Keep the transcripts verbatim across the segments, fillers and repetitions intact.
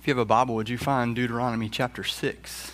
If you have a Bible, would you find Deuteronomy chapter six?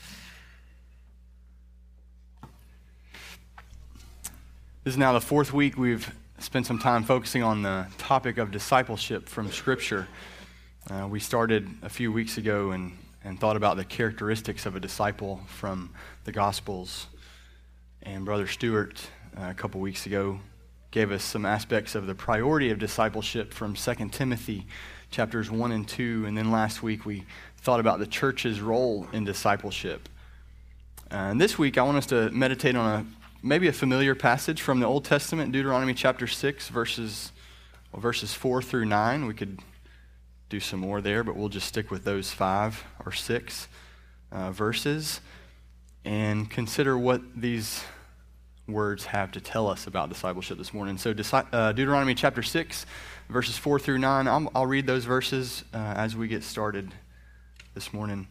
This is now the fourth week we've spent some time focusing on the topic of discipleship from Scripture. Uh, we started a few weeks ago and, and thought about the characteristics of a disciple from the Gospels. And Brother Stewart, uh, a couple weeks ago, gave us some aspects of the priority of discipleship from Second Timothy chapters one and two. And then last week we thought about the church's role in discipleship. Uh, and this week I want us to meditate on a maybe a familiar passage from the Old Testament, Deuteronomy chapter six, verses, well, verses four through nine. We could do some more there, but we'll just stick with those five or six uh, verses and consider what these words have to tell us about discipleship this morning. So uh, Deuteronomy chapter six, verses four through nine, I'll, I'll read those verses uh, as we get started this morning.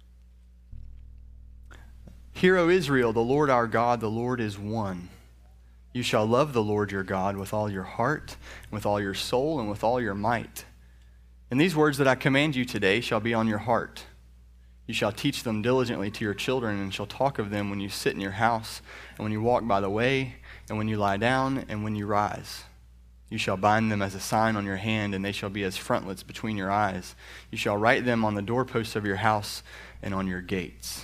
Hear, O Israel, the Lord our God, the Lord is one. You shall love the Lord your God with all your heart, with all your soul, and with all your might. And these words that I command you today shall be on your heart. You shall teach them diligently to your children, and shall talk of them when you sit in your house, and when you walk by the way, and when you lie down, and when you rise. You shall bind them as a sign on your hand, and they shall be as frontlets between your eyes. You shall write them on the doorposts of your house and on your gates.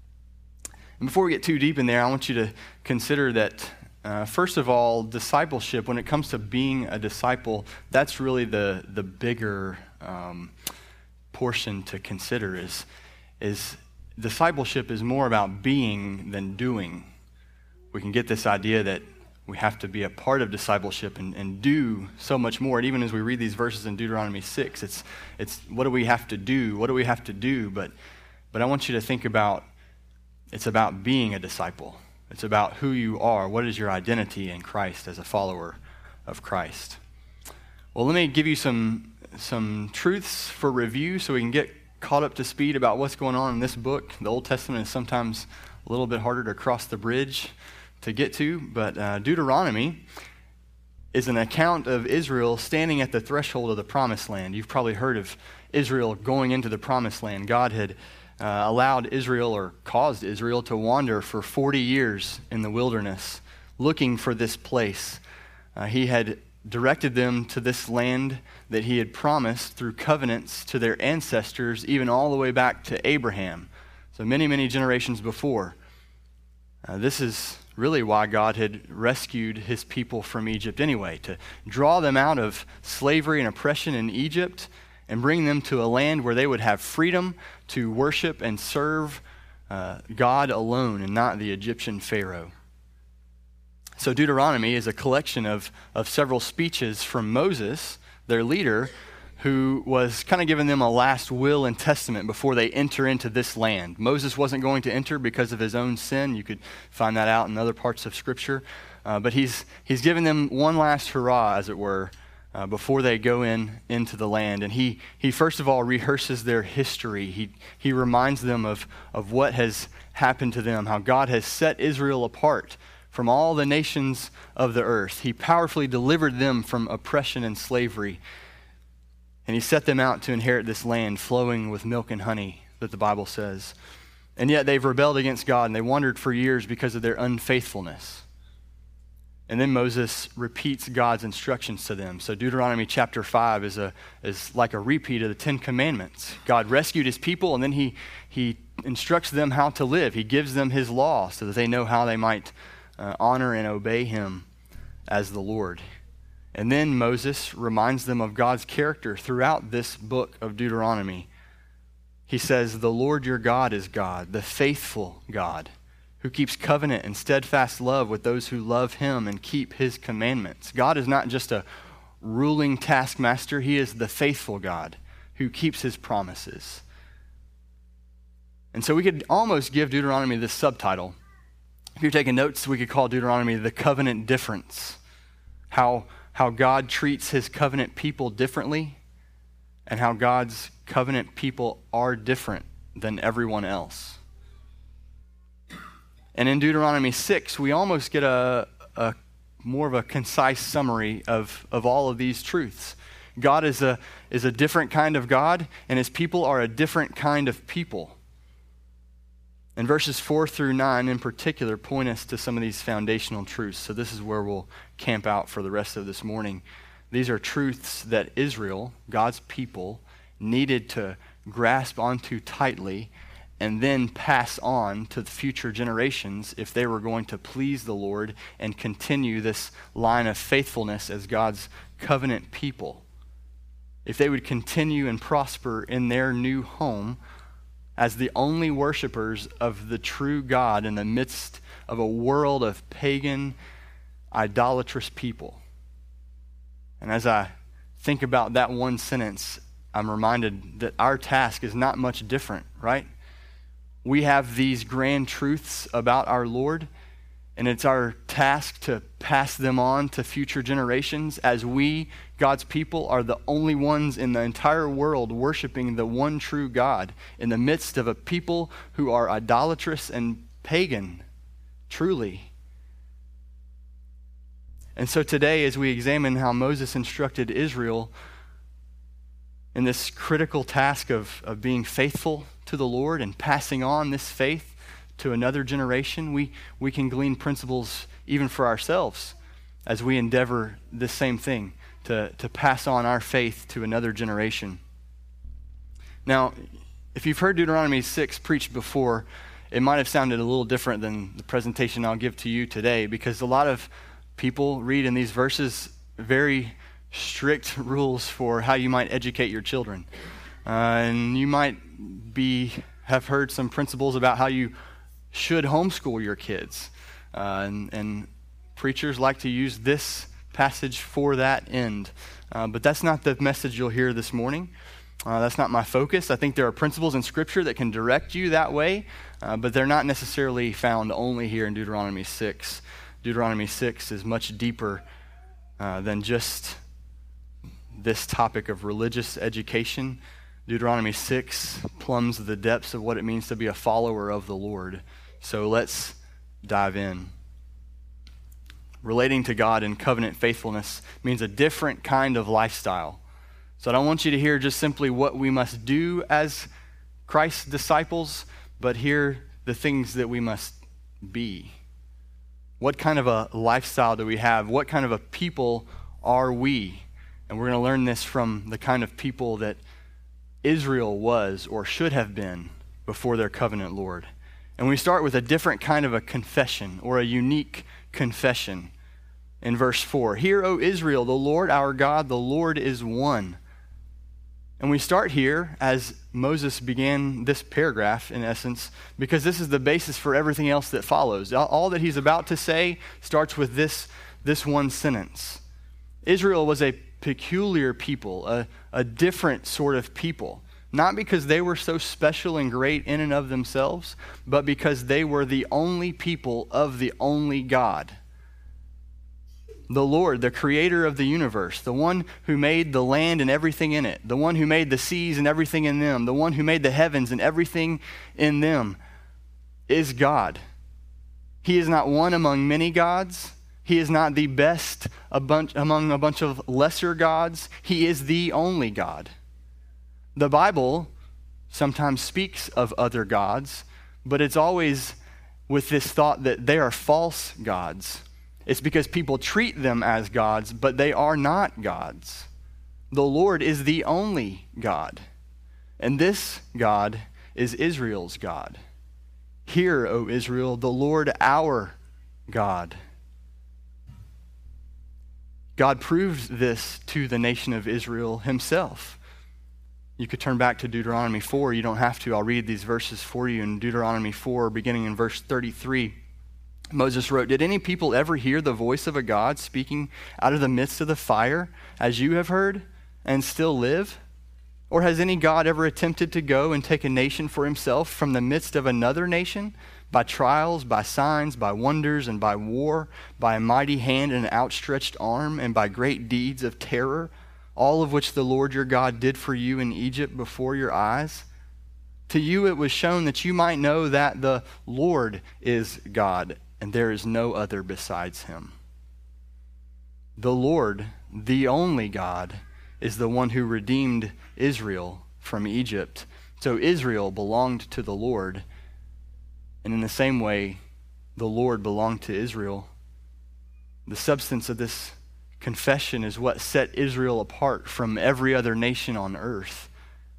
And before we get too deep in there, I want you to consider that, uh, first of all, discipleship, when it comes to being a disciple, that's really the, the bigger um, portion to consider is, is discipleship is more about being than doing. We can get this idea that we have to be a part of discipleship and, and do so much more. And even as we read these verses in Deuteronomy six, it's it's what do we have to do? What do we have to do? But but I want you to think about it's about being a disciple. It's about who you are. What is your identity in Christ as a follower of Christ? Well, let me give you some some truths for review so we can get caught up to speed about what's going on in this book. The Old Testament is sometimes a little bit harder to cross the bridge to get to, but uh, Deuteronomy is an account of Israel standing at the threshold of the Promised Land. You've probably heard of Israel going into the Promised Land. God had uh, allowed Israel, or caused Israel, to wander for forty years in the wilderness, looking for this place. Uh, he had directed them to this land that he had promised through covenants to their ancestors, even all the way back to Abraham. So many, many generations before. Uh, this is really why God had rescued his people from Egypt anyway, to draw them out of slavery and oppression in Egypt and bring them to a land where they would have freedom to worship and serve uh, God alone and not the Egyptian Pharaoh. So Deuteronomy is a collection of, of several speeches from Moses, their leader, who was kind of giving them a last will and testament before they enter into this land. Moses wasn't going to enter because of his own sin. You could find that out in other parts of Scripture. Uh, but he's he's giving them one last hurrah, as it were, uh, before they go in into the land. And he he first of all rehearses their history. He he reminds them of, of what has happened to them, how God has set Israel apart from all the nations of the earth. He powerfully delivered them from oppression and slavery. And he set them out to inherit this land flowing with milk and honey, that the Bible says. And yet they've rebelled against God, and they wandered for years because of their unfaithfulness. And then Moses repeats God's instructions to them. So Deuteronomy chapter five is a is like a repeat of the Ten Commandments. God rescued his people, and then he, he instructs them how to live. He gives them his law so that they know how they might uh, honor and obey him as the Lord. And then Moses reminds them of God's character throughout this book of Deuteronomy. He says, the Lord your God is God, the faithful God, who keeps covenant and steadfast love with those who love him and keep his commandments. God is not just a ruling taskmaster. He is the faithful God who keeps his promises. And so we could almost give Deuteronomy this subtitle. If you're taking notes, we could call Deuteronomy the covenant difference. How how God treats his covenant people differently, and how God's covenant people are different than everyone else. And in Deuteronomy six, we almost get a, a more of a concise summary of, of all of these truths. God is a, is a different kind of God, and his people are a different kind of people. And verses four through nine in particular point us to some of these foundational truths. So this is where we'll camp out for the rest of this morning. These are truths that Israel, God's people, needed to grasp onto tightly and then pass on to the future generations if they were going to please the Lord and continue this line of faithfulness as God's covenant people. If they would continue and prosper in their new home as the only worshipers of the true God in the midst of a world of pagan, idolatrous people. And as I think about that one sentence, I'm reminded that our task is not much different, right? We have these grand truths about our Lord, and it's our task to pass them on to future generations as we, God's people, are the only ones in the entire world worshiping the one true God in the midst of a people who are idolatrous and pagan, truly. And so today, as we examine how Moses instructed Israel in this critical task of, of being faithful to the Lord and passing on this faith to another generation, we, we can glean principles even for ourselves as we endeavor this same thing, to, to pass on our faith to another generation. Now, if you've heard Deuteronomy six preached before, it might have sounded a little different than the presentation I'll give to you today, because a lot of people read in these verses very strict rules for how you might educate your children. Uh, and you might be have heard some principles about how you should homeschool your kids. Uh, and, and preachers like to use this passage for that end. Uh, but that's not the message you'll hear this morning. Uh, that's not my focus. I think there are principles in Scripture that can direct you that way, uh, but they're not necessarily found only here in Deuteronomy six. Deuteronomy six is much deeper uh, than just this topic of religious education. Deuteronomy six plumbs the depths of what it means to be a follower of the Lord. So let's dive in. Relating to God in covenant faithfulness means a different kind of lifestyle. So I don't want you to hear just simply what we must do as Christ's disciples, but hear the things that we must be. What kind of a lifestyle do we have? What kind of a people are we? And we're going to learn this from the kind of people that Israel was or should have been before their covenant Lord. And we start with a different kind of a confession, or a unique confession. In verse four, "Hear, O Israel, the Lord our God, the Lord is one." And we start here as Moses began this paragraph, in essence, because this is the basis for everything else that follows. All that he's about to say starts with this, this one sentence. Israel was a peculiar people, a, a different sort of people. Not because they were so special and great in and of themselves, but because they were the only people of the only God. The Lord, the creator of the universe, the one who made the land and everything in it, the one who made the seas and everything in them, the one who made the heavens and everything in them, is God. He is not one among many gods. He is not the best a bunch, among a bunch of lesser gods. He is the only God. The Bible sometimes speaks of other gods, but it's always with this thought that they are false gods. It's because people treat them as gods, but they are not gods. The Lord is the only God, and this God is Israel's God. Hear, O Israel, the Lord our God. God proved this to the nation of Israel himself. You could turn back to Deuteronomy four. You don't have to. I'll read these verses for you. In Deuteronomy four, beginning in verse thirty-three, Moses wrote, "Did any people ever hear the voice of a God speaking out of the midst of the fire, as you have heard, and still live? Or has any God ever attempted to go and take a nation for himself from the midst of another nation, by trials, by signs, by wonders, and by war, by a mighty hand and an outstretched arm, and by great deeds of terror, all of which the Lord your God did for you in Egypt before your eyes? To you it was shown that you might know that the Lord is God, and there is no other besides him." The Lord, the only God, is the one who redeemed Israel from Egypt. So Israel belonged to the Lord, and in the same way, the Lord belonged to Israel. The substance of this confession is what set Israel apart from every other nation on earth.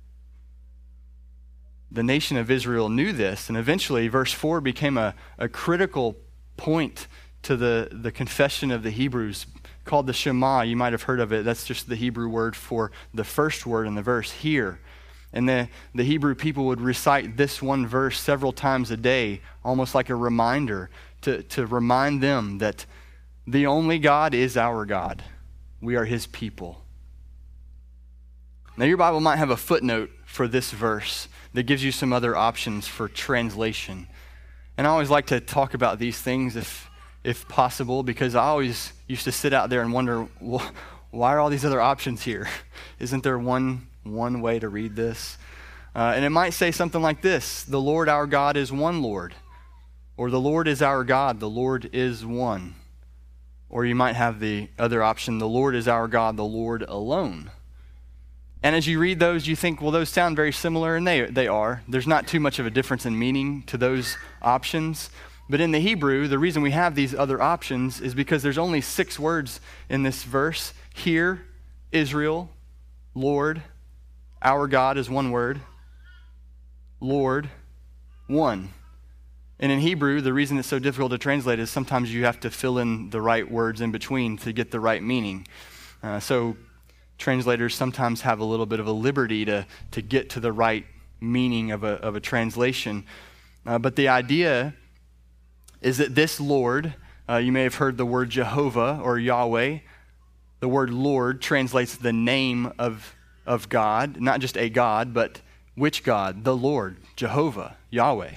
The nation of Israel knew this, and eventually verse four became a, a critical point to the, the confession of the Hebrews, called the Shema. You might have heard of it. That's just the Hebrew word for the first word in the verse, hear. And the, the Hebrew people would recite this one verse several times a day, almost like a reminder to, to remind them that the only God is our God. We are his people. Now your Bible might have a footnote for this verse that gives you some other options for translation. And I always like to talk about these things if if possible, because I always used to sit out there and wonder, well, why are all these other options here? Isn't there one one way to read this? Uh, and it might say something like this: the Lord our God is one Lord. Or the Lord is our God, the Lord is one. Or you might have the other option, the Lord is our God, the Lord alone. And as you read those, you think, well, those sound very similar, and they they are. There's not too much of a difference in meaning to those options. But in the Hebrew, the reason we have these other options is because there's only six words in this verse. Hear, Israel, Lord, our God is one word, Lord, one. And in Hebrew, the reason it's so difficult to translate is sometimes you have to fill in the right words in between to get the right meaning. Uh, so translators sometimes have a little bit of a liberty to, to get to the right meaning of a, of a translation. Uh, but the idea is that this Lord, uh, you may have heard the word Jehovah or Yahweh. The word Lord translates the name of, of God, not just a God, but which God? The Lord, Jehovah, Yahweh.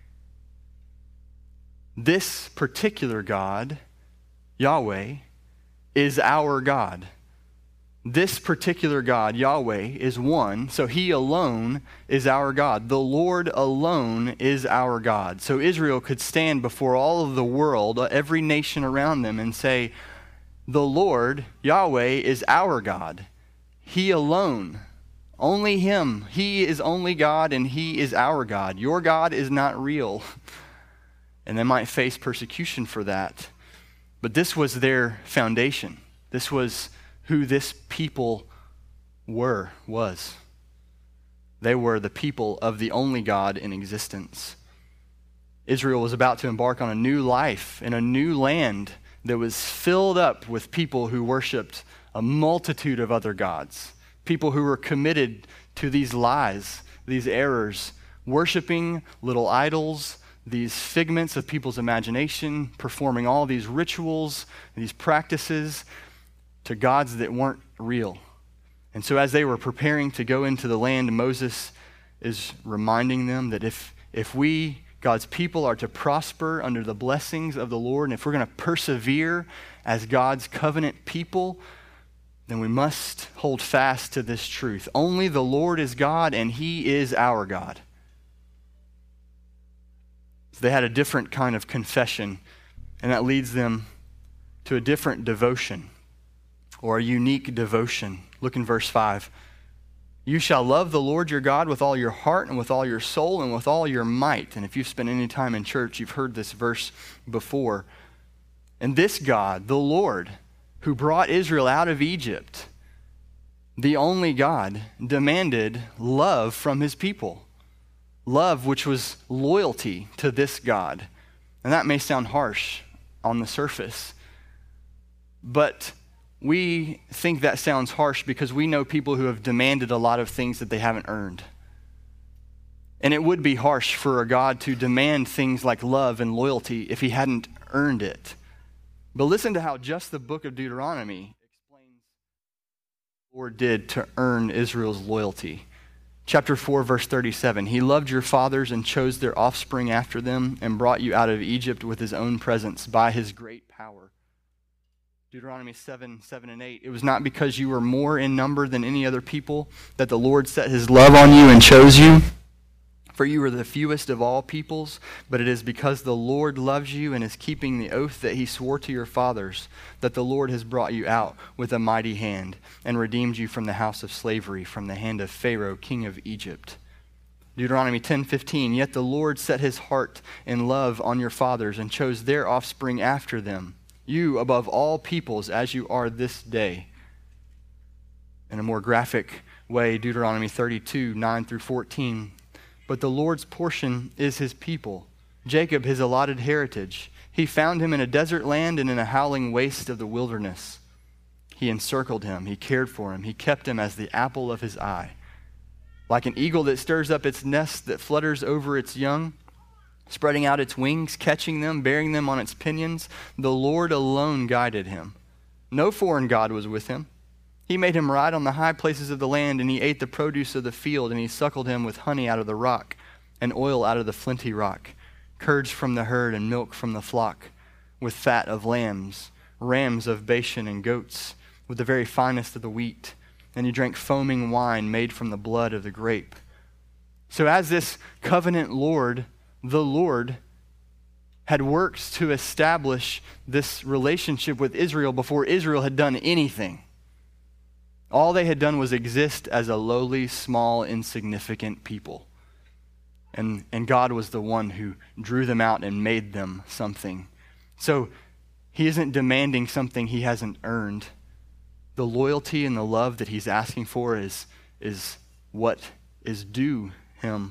This particular God, Yahweh, is our God. This particular God, Yahweh, is one, so he alone is our God. The Lord alone is our God. So Israel could stand before all of the world, every nation around them, and say, the Lord, Yahweh, is our God. He alone, only him. He is only God, and he is our God. Your God is not real. And they might face persecution for that. But this was their foundation. This was who this people were, was. They were the people of the only God in existence. Israel was about to embark on a new life in a new land that was filled up with people who worshiped a multitude of other gods, people who were committed to these lies, these errors, worshiping little idols, these figments of people's imagination, performing all these rituals, these practices to gods that weren't real. And so as they were preparing to go into the land, Moses is reminding them that if if we, God's people, are to prosper under the blessings of the Lord, and if we're going to persevere as God's covenant people, then we must hold fast to this truth. Only the Lord is God, and he is our God. So they had a different kind of confession, and that leads them to a different devotion, or a unique devotion. Look in verse five. You shall love the Lord your God with all your heart and with all your soul and with all your might. And if you've spent any time in church, you've heard this verse before. And this God, the Lord, who brought Israel out of Egypt, the only God, demanded love from his people. Love which was loyalty to this God. And that may sound harsh on the surface, but we think that sounds harsh because we know people who have demanded a lot of things that they haven't earned. And it would be harsh for a God to demand things like love and loyalty if he hadn't earned it. But listen to how just the book of Deuteronomy explains what the Lord did to earn Israel's loyalty. Chapter four, verse thirty-seven. He loved your fathers and chose their offspring after them and brought you out of Egypt with his own presence by his great power. Deuteronomy seven, seven and eight. It was not because you were more in number than any other people that the Lord set his love on you and chose you, For you are the fewest of all peoples, but it is because the Lord loves you and is keeping the oath that he swore to your fathers, that the Lord has brought you out with a mighty hand and redeemed you from the house of slavery, from the hand of Pharaoh, king of Egypt. Deuteronomy ten fifteen, yet the Lord set his heart in love on your fathers and chose their offspring after them, you above all peoples as you are this day. In a more graphic way, Deuteronomy thirty-two, nine through fourteen, but the Lord's portion is his people, Jacob his allotted heritage. He found him in a desert land and in a howling waste of the wilderness. He encircled him, he cared for him, he kept him as the apple of his eye. Like an eagle that stirs up its nest, that flutters over its young, spreading out its wings, catching them, bearing them on its pinions, the Lord alone guided him. No foreign god was with him. He made him ride on the high places of the land, and he ate the produce of the field, and he suckled him with honey out of the rock, and oil out of the flinty rock, curds from the herd and milk from the flock, with fat of lambs, rams of Bashan and goats, with the very finest of the wheat. And he drank foaming wine made from the blood of the grape. So as this covenant Lord, the Lord, had worked to establish this relationship with Israel before Israel had done anything. All they had done was exist as a lowly, small, insignificant people. And, and God was the one who drew them out and made them something. So he isn't demanding something he hasn't earned. The loyalty and the love that he's asking for is, is what is due him.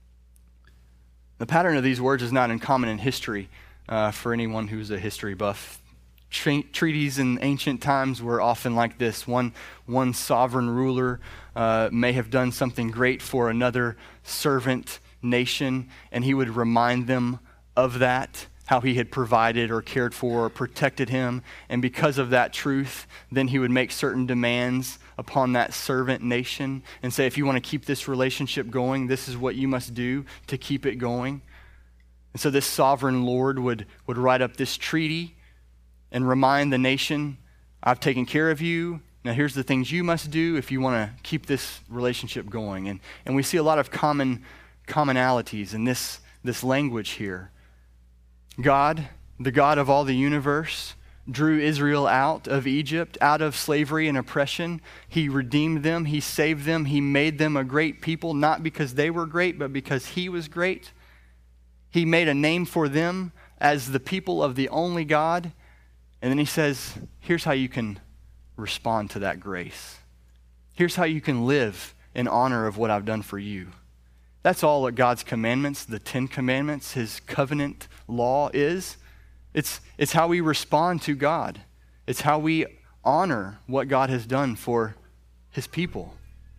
The pattern of these words is not uncommon in history uh, for anyone who's a history buff. Tre- treaties in ancient times were often like this. One, one sovereign ruler uh, may have done something great for another servant nation, and he would remind them of that, how he had provided or cared for or protected him. And because of that truth, then he would make certain demands upon that servant nation and say, if you want to keep this relationship going, this is what you must do to keep it going. And so this sovereign Lord would, would write up this treaty and remind the nation, I've taken care of you. Now here's the things you must do if you want to keep this relationship going. And, and we see a lot of common commonalities in this, this language here. God, the God of all the universe, drew Israel out of Egypt, out of slavery and oppression. He redeemed them. He saved them. He made them a great people, not because they were great, but because he was great. He made a name for them as the people of the only God. And then he says, here's how you can respond to that grace. Here's how you can live in honor of what I've done for you. That's all that God's commandments, the Ten Commandments, his covenant law is. It's, it's how we respond to God. It's how we honor what God has done for his people.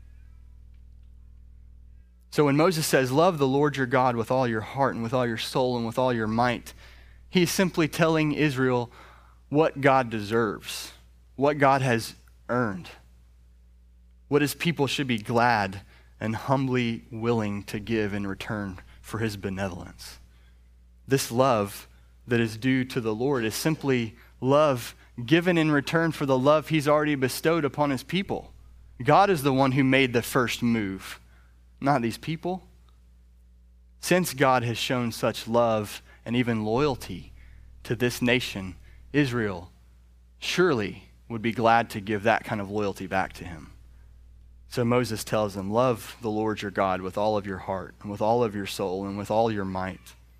So when Moses says, love the Lord your God with all your heart and with all your soul and with all your might, he's simply telling Israel what God deserves, what God has earned, what his people should be glad and humbly willing to give in return for his benevolence. This love that is due to the Lord is simply love given in return for the love he's already bestowed upon his people. God is the one who made the first move, not these people. Since God has shown such love and even loyalty to this nation, Israel surely would be glad to give that kind of loyalty back to him. So Moses tells them, love the Lord your God with all of your heart and with all of your soul and with all your might.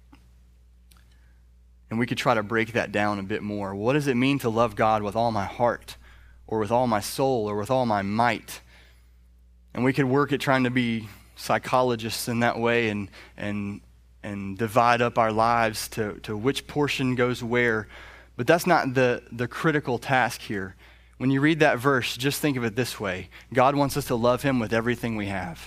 And we could try to break that down a bit more. What does it mean to love God with all my heart or with all my soul or with all my might? And we could work at trying to be psychologists in that way and and and divide up our lives to, to which portion goes where. But that's not the, the critical task here. When you read that verse, just think of it this way. God wants us to love him with everything we have.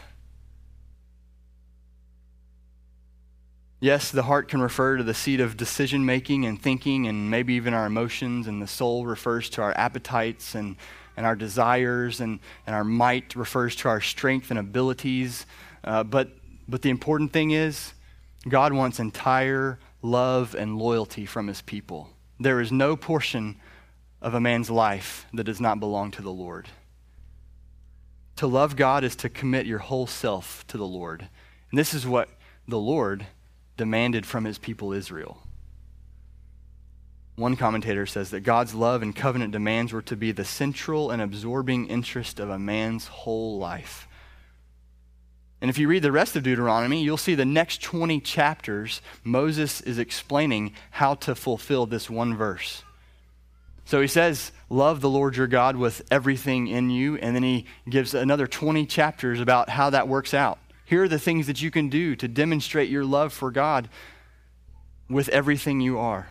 Yes, the heart can refer to the seat of decision-making and thinking and maybe even our emotions, and the soul refers to our appetites and, and our desires, and, and our might refers to our strength and abilities. Uh, but, but the important thing is, God wants entire love and loyalty from his people. There is no portion of a man's life that does not belong to the Lord. To love God is to commit your whole self to the Lord. And this is what the Lord demanded from his people Israel. One commentator says that God's love and covenant demands were to be the central and absorbing interest of a man's whole life. And if you read the rest of Deuteronomy, you'll see the next twenty chapters, Moses is explaining how to fulfill this one verse. So he says, love the Lord your God with everything in you, and then he gives another twenty chapters about how that works out. Here are the things that you can do to demonstrate your love for God with everything you are.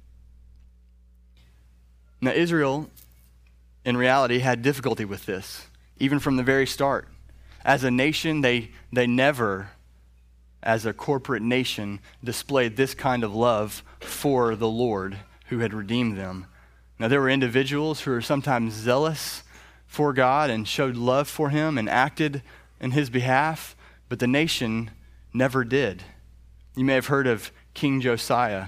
Now, Israel, in reality, had difficulty with this, even from the very start. As a nation, they, they never, as a corporate nation, displayed this kind of love for the Lord who had redeemed them. Now, there were individuals who were sometimes zealous for God and showed love for him and acted in his behalf, but the nation never did. You may have heard of King Josiah.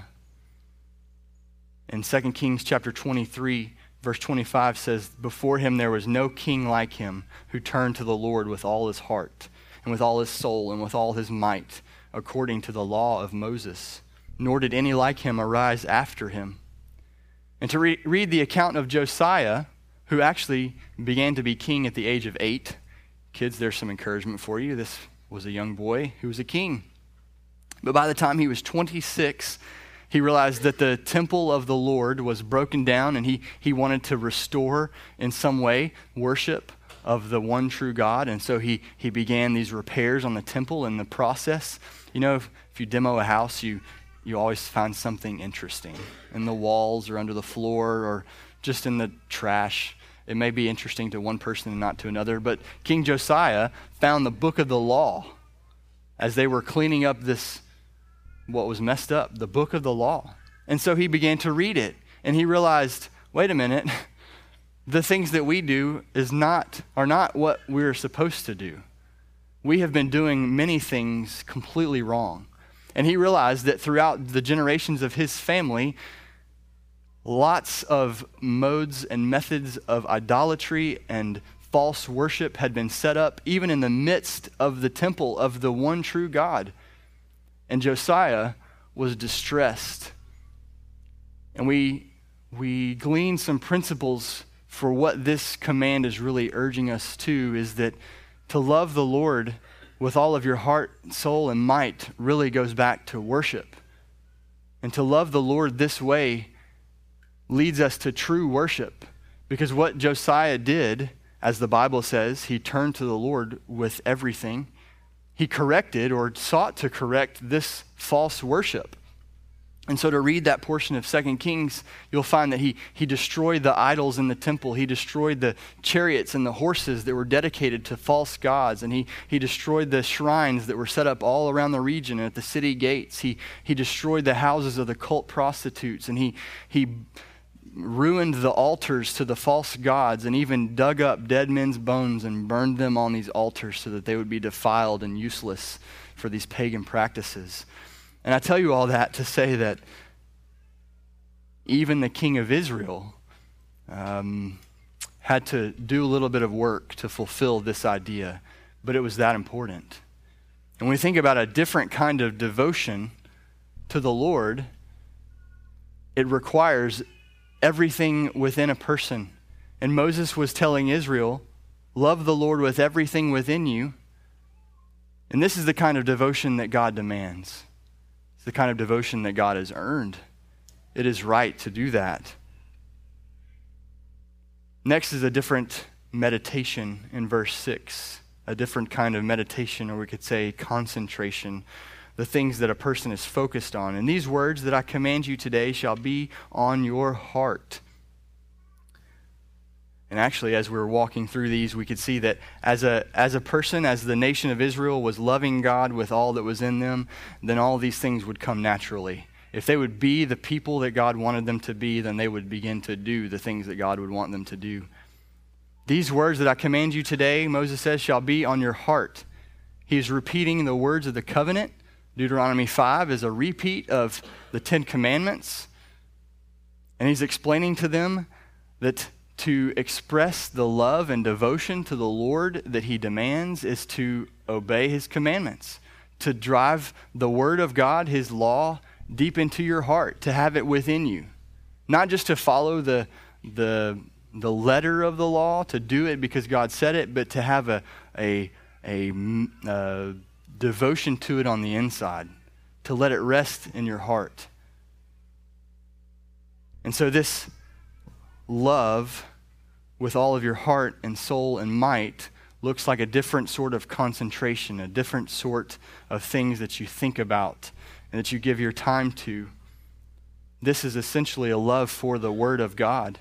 In Second Kings chapter twenty-three, verse twenty-five says, before him there was no king like him who turned to the Lord with all his heart and with all his soul and with all his might, according to the law of Moses. Nor did any like him arise after him. And to re- read the account of Josiah, who actually began to be king at the age of eight. Kids, there's some encouragement for you. This was a young boy who was a king. But by the time he was twenty-six, he realized that the temple of the Lord was broken down, and he, he wanted to restore in some way worship of the one true God. And so he, he began these repairs on the temple. In the process, you know, if, if you demo a house, you, you always find something interesting in the walls or under the floor or just in the trash. It may be interesting to one person and not to another, but King Josiah found the book of the law as they were cleaning up this, what was messed up, the book of the law. And so he began to read it, and he realized, wait a minute, the things that we do is not are not what we're supposed to do. We have been doing many things completely wrong. And he realized that throughout the generations of his family, lots of modes and methods of idolatry and false worship had been set up, even in the midst of the temple of the one true God. And Josiah was distressed. And we, we glean some principles for what this command is really urging us to, is that to love the Lord with all of your heart, soul, and might really goes back to worship. And to love the Lord this way leads us to true worship. Because what Josiah did, as the Bible says, he turned to the Lord with everything. He corrected or sought to correct this false worship. And so to read that portion of Second Kings, you'll find that he, he destroyed the idols in the temple. He destroyed the chariots and the horses that were dedicated to false gods. And he, he destroyed the shrines that were set up all around the region and at the city gates. He, he destroyed the houses of the cult prostitutes. And he, he ruined the altars to the false gods and even dug up dead men's bones and burned them on these altars so that they would be defiled and useless for these pagan practices. And I tell you all that to say that even the king of Israel um, had to do a little bit of work to fulfill this idea, but it was that important. And when we think about a different kind of devotion to the Lord, it requires everything within a person. And Moses was telling Israel, love the Lord with everything within you. And this is the kind of devotion that God demands. It's the kind of devotion that God has earned. It is right to do that. Next is a different meditation in verse six. A different kind of meditation, or we could say concentration. The things that a person is focused on. And these words that I command you today shall be on your heart. And actually, as we were walking through these, we could see that as a as a person, as the nation of Israel was loving God with all that was in them, then all these things would come naturally. If they would be the people that God wanted them to be, then they would begin to do the things that God would want them to do. These words that I command you today, Moses says, shall be on your heart. He is repeating the words of the covenant. Deuteronomy five is a repeat of the Ten Commandments. And he's explaining to them that to express the love and devotion to the Lord that he demands is to obey his commandments, to drive the word of God, his law, deep into your heart, to have it within you. Not just to follow the, the, the letter of the law, to do it because God said it, but to have a, a, a, a devotion to it on the inside, to let it rest in your heart. And so this love with all of your heart and soul and might looks like a different sort of concentration, a different sort of things that you think about and that you give your time to. This is essentially a love for the Word of God.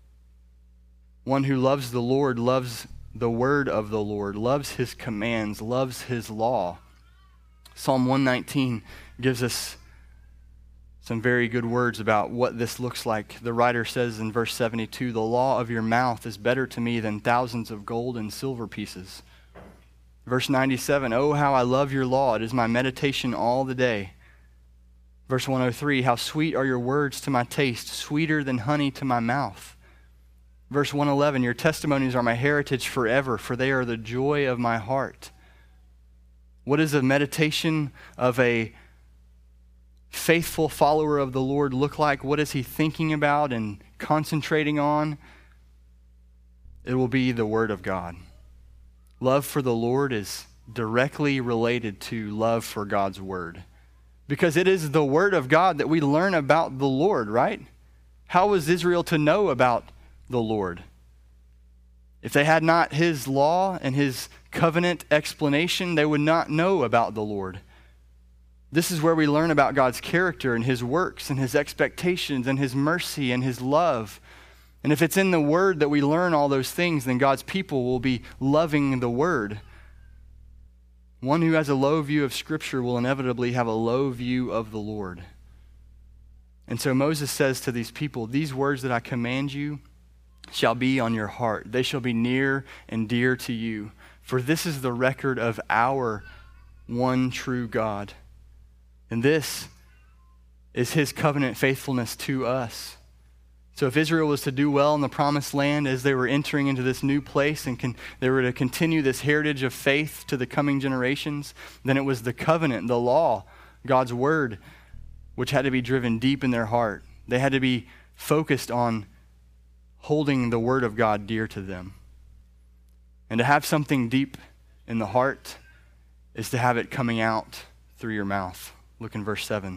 One who loves the Lord loves the Word of the Lord, loves His commands, loves His law. Psalm one nineteen gives us some very good words about what this looks like. The writer says in verse seventy-two, "The law of your mouth is better to me than thousands of gold and silver pieces." Verse ninety-seven, "Oh, how I love your law. It is my meditation all the day." Verse one oh three, "How sweet are your words to my taste, sweeter than honey to my mouth." Verse one eleven, "Your testimonies are my heritage forever, for they are the joy of my heart." What is a meditation of a faithful follower of the Lord look like? What is he thinking about and concentrating on? It will be the Word of God. Love for the Lord is directly related to love for God's Word, because it is the Word of God that we learn about the Lord, right? How was Israel to know about the Lord? If they had not His law and His covenant explanation, they would not know about the Lord. This is where we learn about God's character and His works and His expectations and His mercy and His love. And if it's in the Word that we learn all those things, then God's people will be loving the Word. One who has a low view of Scripture will inevitably have a low view of the Lord. And so Moses says to these people, "These words that I command you shall be on your heart. They shall be near and dear to you. For this is the record of our one true God." And this is His covenant faithfulness to us. So if Israel was to do well in the promised land as they were entering into this new place and can, they were to continue this heritage of faith to the coming generations, then it was the covenant, the law, God's word, which had to be driven deep in their heart. They had to be focused on holding the word of God dear to them. And to have something deep in the heart is to have it coming out through your mouth. Look in verse seven.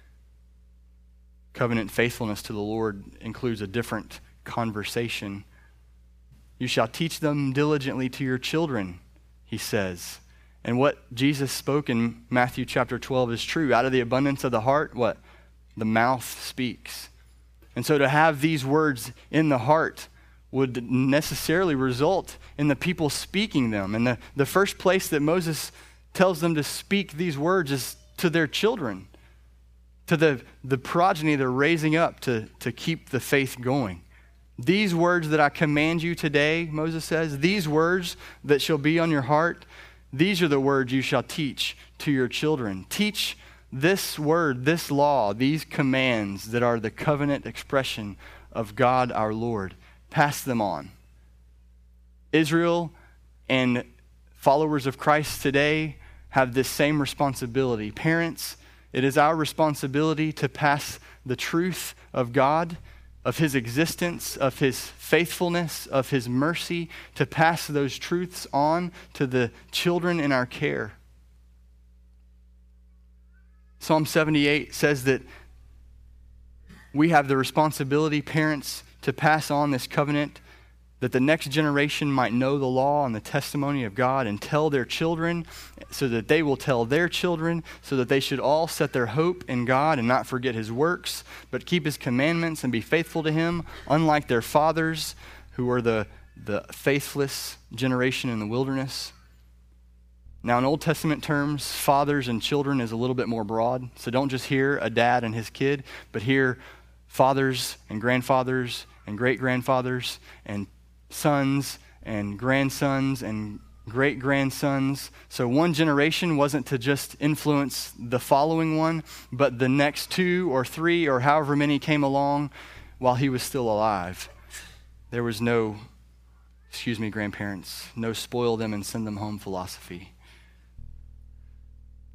Covenant faithfulness to the Lord includes a different conversation. "You shall teach them diligently to your children," He says. And what Jesus spoke in Matthew chapter twelve is true. Out of the abundance of the heart, what? The mouth speaks. And so to have these words in the heart would necessarily result in the people speaking them. And the, the first place that Moses tells them to speak these words is to their children, to the, the progeny they're raising up to, to keep the faith going. "These words that I command you today," Moses says, "these words that shall be on your heart, these are the words you shall teach to your children." Teach this word, this law, these commands that are the covenant expression of God our Lord. Pass them on. Israel and followers of Christ today have this same responsibility. Parents, it is our responsibility to pass the truth of God, of His existence, of His faithfulness, of His mercy, to pass those truths on to the children in our care. Psalm seventy-eight says that we have the responsibility, parents, to pass on this covenant, that the next generation might know the law and the testimony of God and tell their children, so that they will tell their children, so that they should all set their hope in God and not forget His works, but keep His commandments and be faithful to Him, unlike their fathers who were the, the faithless generation in the wilderness. Now, in Old Testament terms, fathers and children is a little bit more broad. So don't just hear a dad and his kid, but hear fathers and grandfathers and great-grandfathers and sons and grandsons and great-grandsons. So one generation wasn't to just influence the following one, but the next two or three or however many came along while he was still alive. There was no, excuse me, grandparents, no spoil them and send them home philosophy.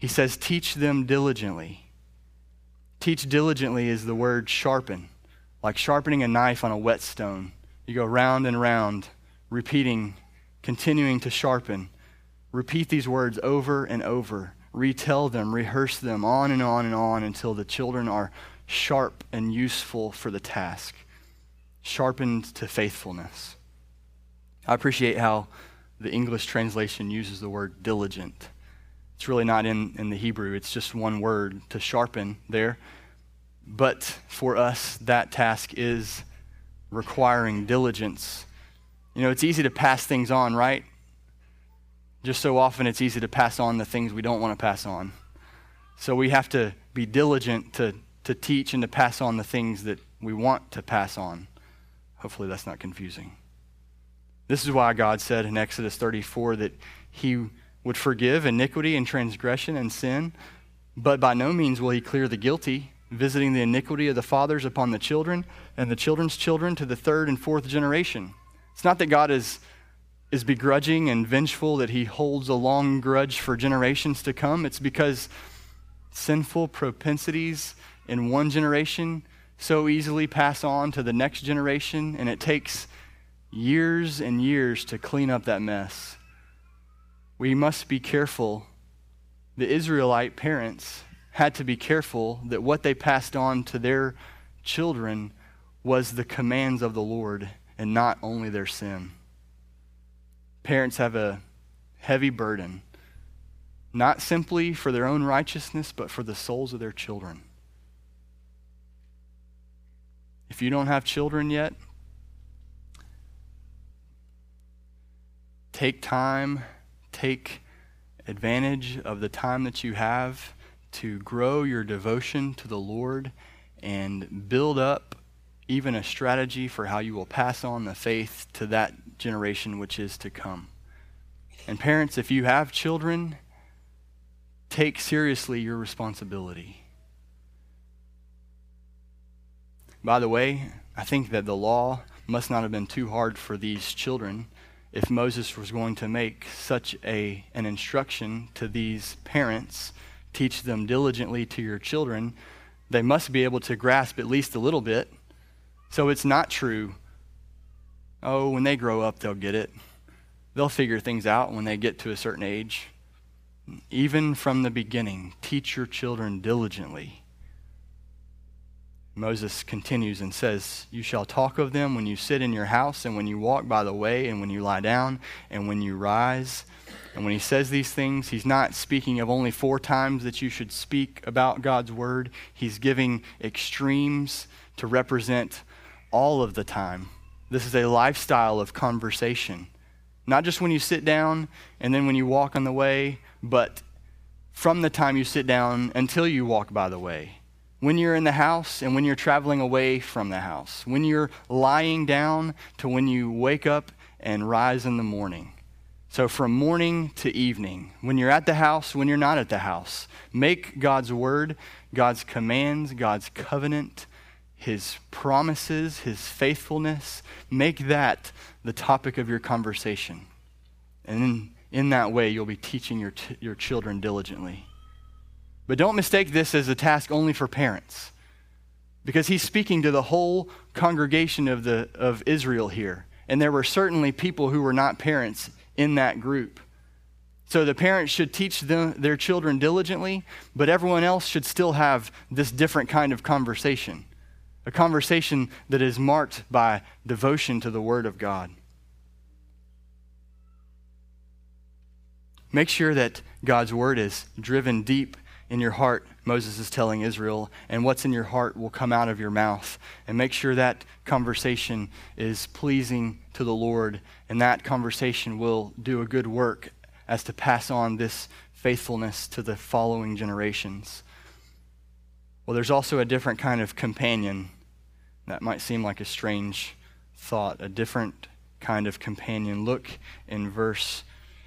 He says, teach them diligently. Teach diligently is the word sharpen, like sharpening a knife on a whetstone. You go round and round, repeating, continuing to sharpen. Repeat these words over and over. Retell them, rehearse them on and on and on until the children are sharp and useful for the task, sharpened to faithfulness. I appreciate how the English translation uses the word diligent. It's really not in, in the Hebrew. It's just one word, to sharpen there. But for us, that task is requiring diligence. You know, it's easy to pass things on, right? Just so often it's easy to pass on the things we don't want to pass on. So we have to be diligent to, to teach and to pass on the things that we want to pass on. Hopefully that's not confusing. This is why God said in Exodus thirty-four that he would forgive iniquity and transgression and sin, but by no means will he clear the guilty, visiting the iniquity of the fathers upon the children and the children's children to the third and fourth generation. It's not that God is is begrudging and vengeful, that he holds a long grudge for generations to come. It's because sinful propensities in one generation so easily pass on to the next generation, and it takes years and years to clean up that mess. We must be careful. The Israelite parents had to be careful that what they passed on to their children was the commands of the Lord and not only their sin. Parents have a heavy burden, not simply for their own righteousness, but for the souls of their children. If you don't have children yet, take time, take advantage of the time that you have to grow your devotion to the Lord and build up even a strategy for how you will pass on the faith to that generation which is to come. And parents, if you have children, take seriously your responsibility. By the way, I think that the law must not have been too hard for these children if Moses was going to make such a an instruction to these parents. Teach them diligently to your children. They must be able to grasp at least a little bit. So it's not true, oh, when they grow up, they'll get it. They'll figure things out when they get to a certain age. Even from the beginning, teach your children diligently. Moses continues and says, you shall talk of them when you sit in your house and when you walk by the way and when you lie down and when you rise. And when he says these things, he's not speaking of only four times that you should speak about God's word. He's giving extremes to represent all of the time. This is a lifestyle of conversation. Not just when you sit down and then when you walk on the way, but from the time you sit down until you walk by the way. When you're in the house and when you're traveling away from the house. When you're lying down to when you wake up and rise in the morning. So from morning to evening, when you're at the house, when you're not at the house, make God's word, God's commands, God's covenant, his promises, his faithfulness, make that the topic of your conversation. And in, in that way, you'll be teaching your, t- your children diligently. But don't mistake this as a task only for parents, because he's speaking to the whole congregation of, the, of Israel here. And there were certainly people who were not parents in that group. So the parents should teach them, their children diligently, but everyone else should still have this different kind of conversation. A conversation that is marked by devotion to the Word of God. Make sure that God's Word is driven deep in your heart, Moses is telling Israel, and what's in your heart will come out of your mouth. And make sure that conversation is pleasing to the Lord, and that conversation will do a good work as to pass on this faithfulness to the following generations. Well, there's also a different kind of companion. That might seem like a strange thought, a different kind of companion. Look in verse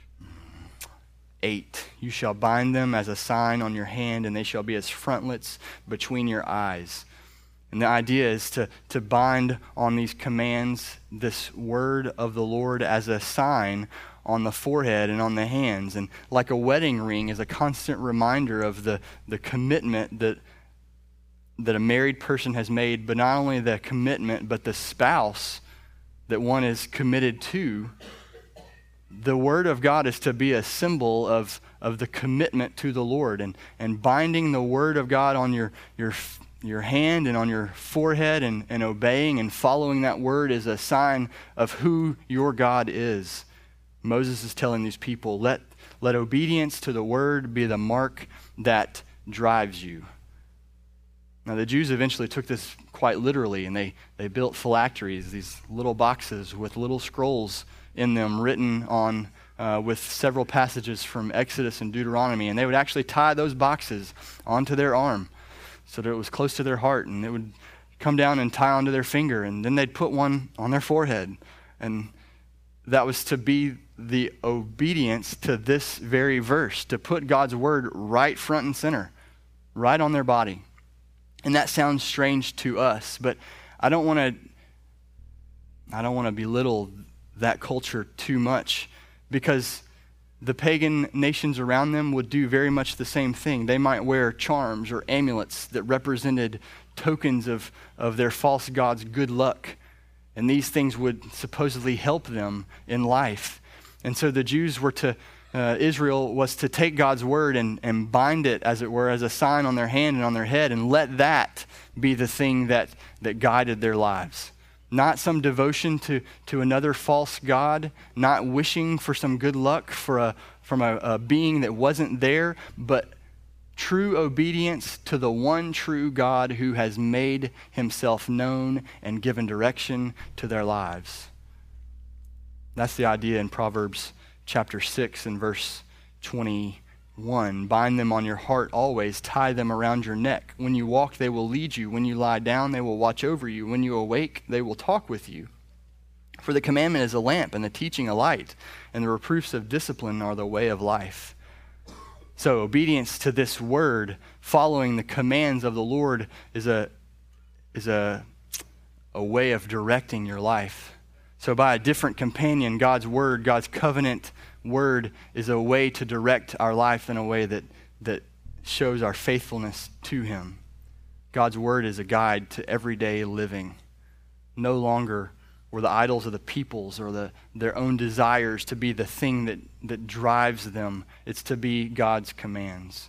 eight. You shall bind them as a sign on your hand, and they shall be as frontlets between your eyes. And the idea is to, to bind on these commands this word of the Lord as a sign on the forehead and on the hands. And like a wedding ring is a constant reminder of the, the commitment that, that a married person has made, but not only the commitment, but the spouse that one is committed to. The word of God is to be a symbol of, of the commitment to the Lord, and, and binding the word of God on your, your, your hand and on your forehead, and, and obeying and following that word is a sign of who your God is. Moses is telling these people, let, let obedience to the word be the mark that drives you. Now, the Jews eventually took this quite literally, and they, they built phylacteries, these little boxes with little scrolls in them written on uh, with several passages from Exodus and Deuteronomy, and they would actually tie those boxes onto their arm so that it was close to their heart, and it would come down and tie onto their finger, and then they'd put one on their forehead. And that was to be the obedience to this very verse, to put God's word right front and center, right on their body. And that sounds strange to us, but I don't want to I don't want to belittle that culture too much, because the pagan nations around them would do very much the same thing. They might wear charms or amulets that represented tokens of, of their false gods' good luck. And these things would supposedly help them in life. And so the Jews were to, uh, Israel was to take God's word and, and bind it, as it were, as a sign on their hand and on their head, and let that be the thing that, that guided their lives. Not some devotion to, to another false god, not wishing for some good luck for a, from a, a being that wasn't there, but true obedience to the one true God who has made himself known and given direction to their lives. That's the idea in Proverbs chapter six and verse twenty-one. Bind them on your heart always, tie them around your neck. When you walk, they will lead you. When you lie down, they will watch over you. When you awake, they will talk with you. For the commandment is a lamp, and the teaching a light, and the reproofs of discipline are the way of life. So obedience to this word, following the commands of the Lord, is a is a, a way of directing your life. So by a different companion, God's word, God's covenant word, is a way to direct our life in a way that, that shows our faithfulness to him. God's word is a guide to everyday living. No longer were the idols of the peoples or the, their own desires to be the thing that, that drives them. It's to be God's commands.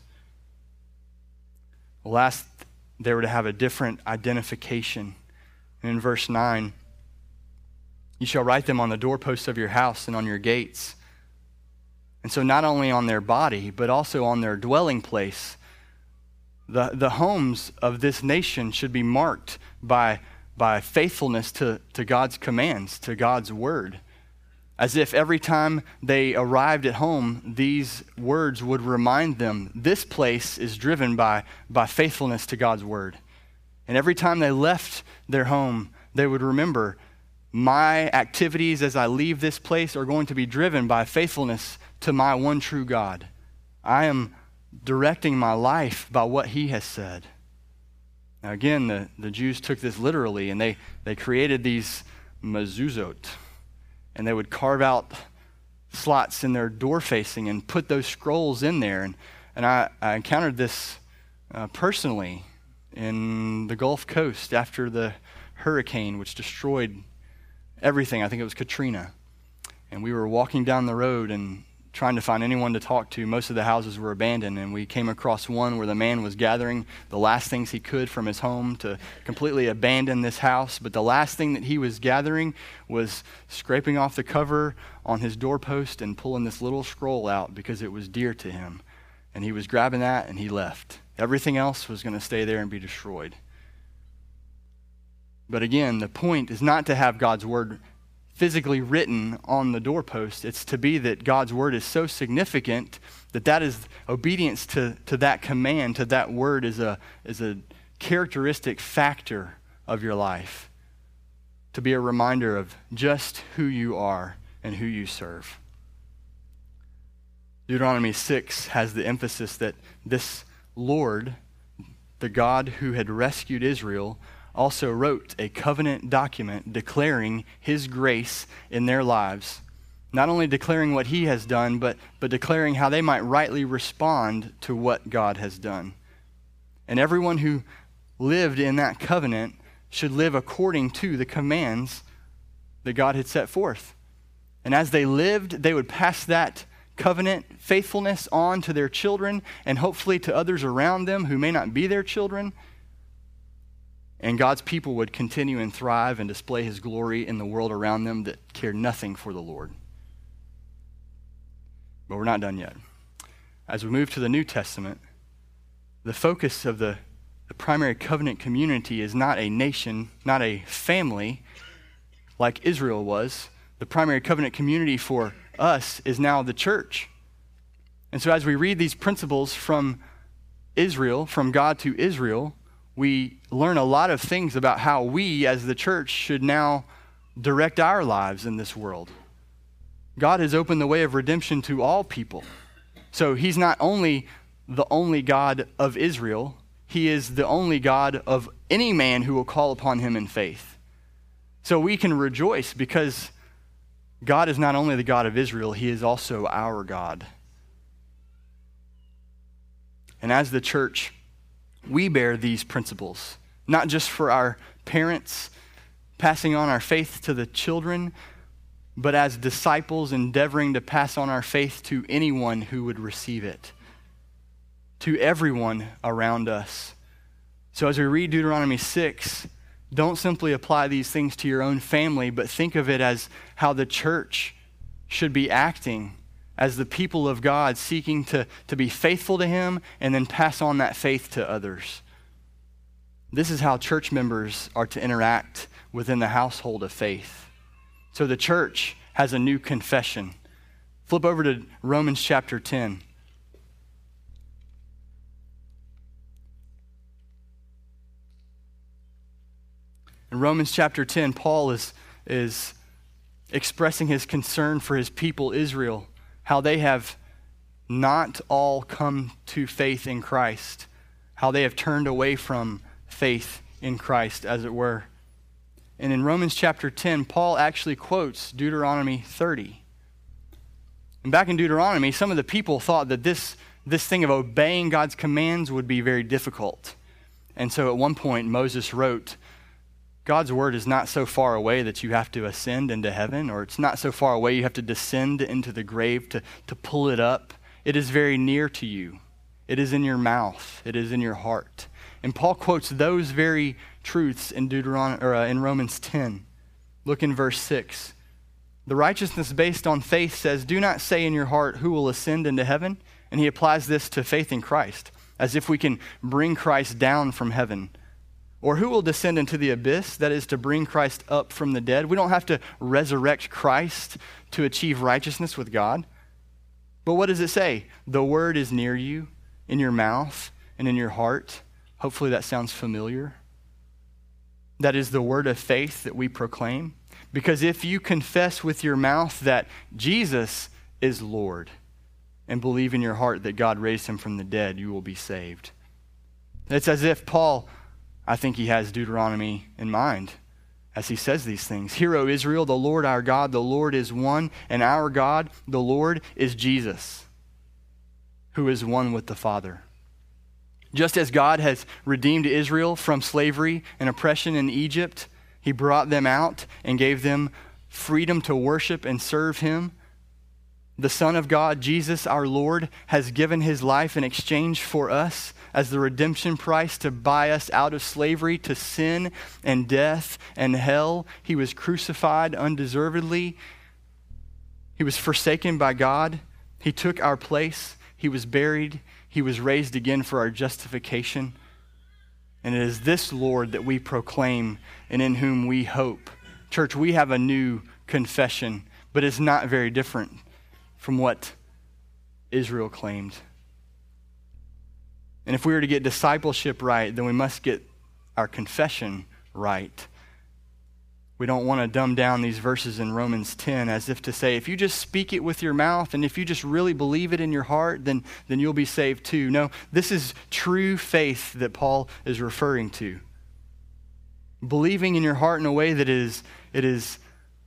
Last, they were to have a different identification. And in verse nine, you shall write them on the doorposts of your house and on your gates. And so not only on their body, but also on their dwelling place. The, the homes of this nation should be marked by, by faithfulness to, to God's commands, to God's word. As if every time they arrived at home, these words would remind them, this place is driven by, by faithfulness to God's word. And every time they left their home, they would remember, my activities as I leave this place are going to be driven by faithfulness to my one true God. I am directing my life by what he has said. Now again, the, the Jews took this literally, and they, they created these mezuzot, and they would carve out slots in their door facing and put those scrolls in there. And, and I, I encountered this uh, personally in the Gulf Coast after the hurricane, which destroyed everything. I think it was Katrina. And we were walking down the road and trying to find anyone to talk to. Most of the houses were abandoned, and we came across one where the man was gathering the last things he could from his home to completely abandon this house. But the last thing that he was gathering was scraping off the cover on his doorpost and pulling this little scroll out because it was dear to him. And he was grabbing that, and he left. Everything else was going to stay there and be destroyed. But again, the point is not to have God's word physically written on the doorpost. It's to be that God's word is so significant that that is obedience to, to that command, to that word is a, is a characteristic factor of your life. To be a reminder of just who you are and who you serve. Deuteronomy six has the emphasis that this Lord, the God who had rescued Israel, also wrote a covenant document declaring his grace in their lives, not only declaring what he has done, but, but declaring how they might rightly respond to what God has done. And everyone who lived in that covenant should live according to the commands that God had set forth. And as they lived, they would pass that covenant faithfulness on to their children and hopefully to others around them who may not be their children. And God's people would continue and thrive and display his glory in the world around them that cared nothing for the Lord. But we're not done yet. As we move to the New Testament, the focus of the, the primary covenant community is not a nation, not a family like Israel was. The primary covenant community for us is now the church. And so as we read these principles from Israel, from God to Israel, we learn a lot of things about how we as the church should now direct our lives in this world. God has opened the way of redemption to all people. So he's not only the only God of Israel, he is the only God of any man who will call upon him in faith. So we can rejoice because God is not only the God of Israel, he is also our God. And as the church, we bear these principles, not just for our parents, passing on our faith to the children, but as disciples endeavoring to pass on our faith to anyone who would receive it, to everyone around us. So as we read Deuteronomy six, don't simply apply these things to your own family, but think of it as how the church should be acting as the people of God, seeking to, to be faithful to him and then pass on that faith to others. This is how church members are to interact within the household of faith. So the church has a new confession. Flip over to Romans chapter ten. In Romans chapter ten, Paul is, is expressing his concern for his people Israel, how they have not all come to faith in Christ, how they have turned away from faith in Christ, as it were. And in Romans chapter ten, Paul actually quotes Deuteronomy thirty. And back in Deuteronomy, some of the people thought that this, this thing of obeying God's commands would be very difficult. And so at one point, Moses wrote, God's word is not so far away that you have to ascend into heaven, or it's not so far away you have to descend into the grave to, to pull it up. It is very near to you. It is in your mouth. It is in your heart. And Paul quotes those very truths in Deuteronomy or uh, in Romans ten. Look in verse six. The righteousness based on faith says, do not say in your heart, who will ascend into heaven? And he applies this to faith in Christ, as if we can bring Christ down from heaven. Or who will descend into the abyss? That is to bring Christ up from the dead. We don't have to resurrect Christ to achieve righteousness with God. But what does it say? The word is near you, in your mouth and in your heart. Hopefully that sounds familiar. That is the word of faith that we proclaim. Because if you confess with your mouth that Jesus is Lord and believe in your heart that God raised him from the dead, you will be saved. It's as if Paul, I think he has Deuteronomy in mind as he says these things. Hear, O Israel, the Lord our God, the Lord is one, and our God, the Lord, is Jesus, who is one with the Father. Just as God has redeemed Israel from slavery and oppression in Egypt, he brought them out and gave them freedom to worship and serve him. The Son of God, Jesus our Lord, has given his life in exchange for us as the redemption price to buy us out of slavery to sin and death and hell. He was crucified undeservedly. He was forsaken by God. He took our place. He was buried. He was raised again for our justification. And it is this Lord that we proclaim and in whom we hope. Church, we have a new confession, but it's not very different from what Israel claimed. And if we were to get discipleship right, then we must get our confession right. We don't want to dumb down these verses in Romans ten as if to say, if you just speak it with your mouth and if you just really believe it in your heart, then, then you'll be saved too. No, this is true faith that Paul is referring to. Believing in your heart in a way that is, it is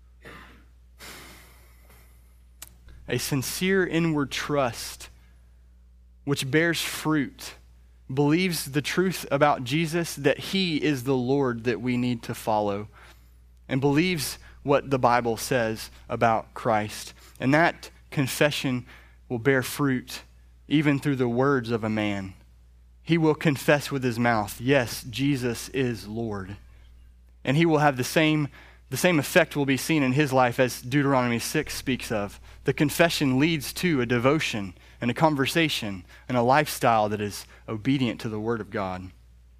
a sincere inward trust which bears fruit, believes the truth about Jesus, that he is the Lord that we need to follow, and believes what the Bible says about Christ. And that confession will bear fruit even through the words of a man. He will confess with his mouth, yes, Jesus is Lord. And he will have the same, the same effect will be seen in his life as Deuteronomy six speaks of. The confession leads to a devotion and a conversation and a lifestyle that is obedient to the Word of God.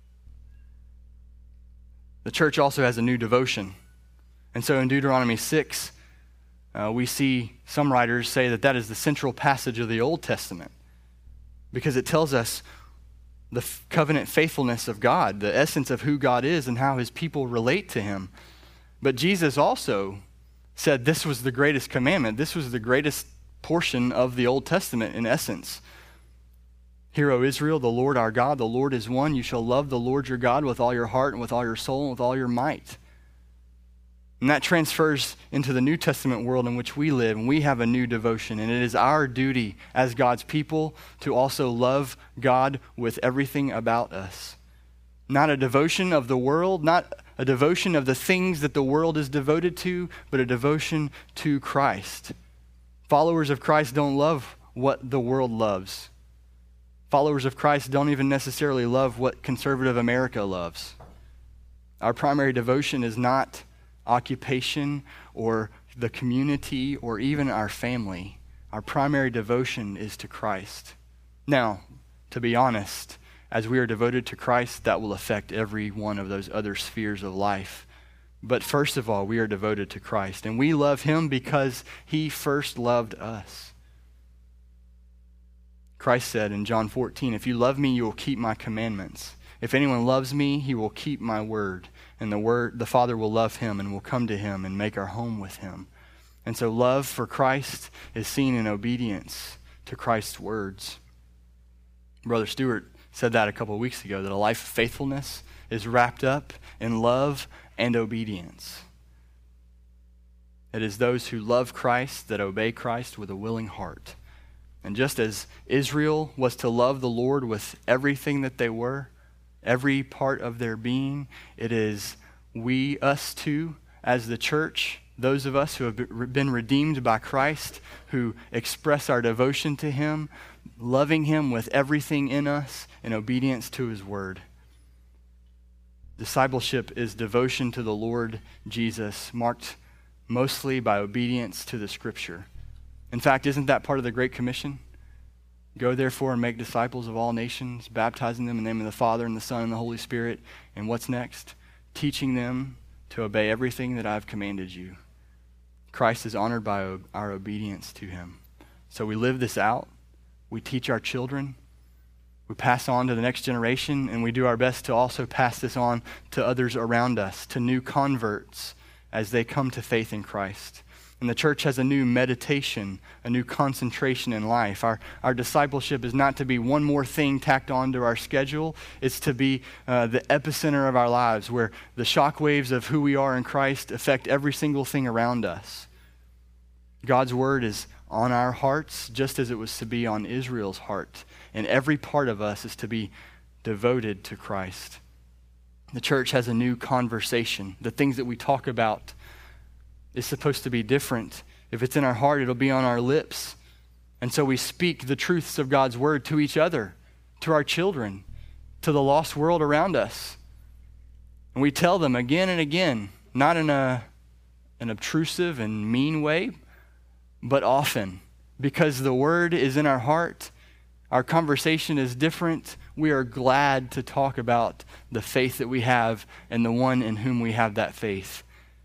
The church also has a new devotion. And so in Deuteronomy six, uh, we see some writers say that that is the central passage of the Old Testament because it tells us the f- covenant faithfulness of God, the essence of who God is and how his people relate to him. But Jesus also said this was the greatest commandment. This was the greatest portion of the Old Testament in essence. Hear, O Israel, the Lord our God, the Lord is one. You shall love the Lord your God with all your heart and with all your soul and with all your might. And that transfers into the New Testament world in which we live, and we have a new devotion. And it is our duty as God's people to also love God with everything about us. Not a devotion of the world, not a devotion of the things that the world is devoted to, but a devotion to Christ. Followers of Christ don't love what the world loves. Followers of Christ don't even necessarily love what conservative America loves. Our primary devotion is not occupation or the community or even our family. Our primary devotion is to Christ. Now, to be honest, as we are devoted to Christ, that will affect every one of those other spheres of life. But first of all, we are devoted to Christ, and we love him because he first loved us. Christ said in John fourteen, if you love me, you will keep my commandments. If anyone loves me, he will keep my word. And the word, the Father will love him and will come to him and make our home with him. And so love for Christ is seen in obedience to Christ's words. Brother Stewart said that a couple of weeks ago, that a life of faithfulness is wrapped up in love and obedience. It is those who love Christ that obey Christ with a willing heart. And just as Israel was to love the Lord with everything that they were, every part of their being, it is we, us too, as the church, those of us who have been redeemed by Christ, who express our devotion to him, loving him with everything in us in obedience to his word. Discipleship is devotion to the Lord Jesus, marked mostly by obedience to the Scripture. In fact, isn't that part of the Great Commission? Go therefore and make disciples of all nations, baptizing them in the name of the Father and the Son and the Holy Spirit. And what's next? Teaching them to obey everything that I've commanded you. Christ is honored by our obedience to him. So we live this out. We teach our children. We pass on to the next generation, and we do our best to also pass this on to others around us, to new converts as they come to faith in Christ. And the church has a new meditation, a new concentration in life. Our, our discipleship is not to be one more thing tacked onto our schedule. It's to be uh, the epicenter of our lives, where the shock waves of who we are in Christ affect every single thing around us. God's word is on our hearts, just as it was to be on Israel's heart. And every part of us is to be devoted to Christ. The church has a new conversation. The things that we talk about is supposed to be different. If it's in our heart, it'll be on our lips. And so we speak the truths of God's word to each other, to our children, to the lost world around us. And we tell them again and again, not in a, an obtrusive and mean way, but often. Because the word is in our heart, our conversation is different. We are glad to talk about the faith that we have and the one in whom we have that faith.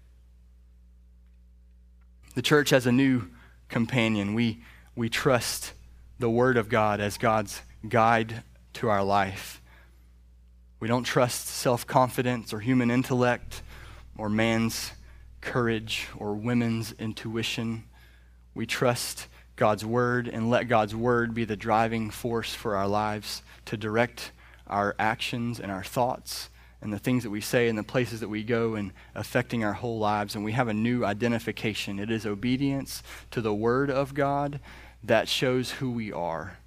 The church has a new companion. We, we trust the Word of God as God's guide to our life. We don't trust self-confidence or human intellect or man's courage or women's intuition. We trust God's Word and let God's Word be the driving force for our lives to direct our actions and our thoughts and the things that we say and the places that we go and affecting our whole lives. And we have a new identification. It is obedience to the Word of God that shows who we are.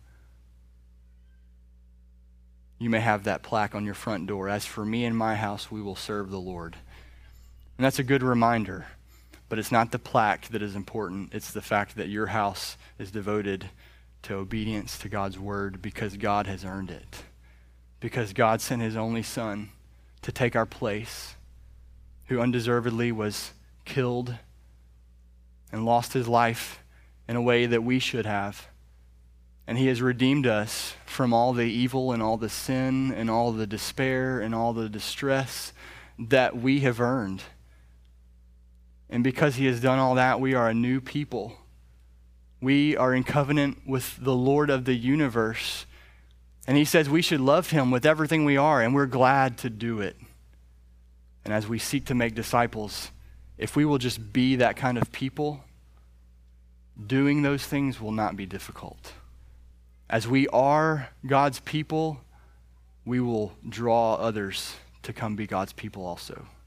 You may have that plaque on your front door. As for me and my house, we will serve the Lord. And that's a good reminder. But it's not the plaque that is important. It's the fact that your house is devoted to obedience to God's word because God has earned it. Because God sent his only Son to take our place, who undeservedly was killed and lost his life in a way that we should have. And he has redeemed us from all the evil and all the sin and all the despair and all the distress that we have earned. And because he has done all that, we are a new people. We are in covenant with the Lord of the universe. And he says we should love him with everything we are, and we're glad to do it. And as we seek to make disciples, if we will just be that kind of people, doing those things will not be difficult. As we are God's people, we will draw others to come be God's people also.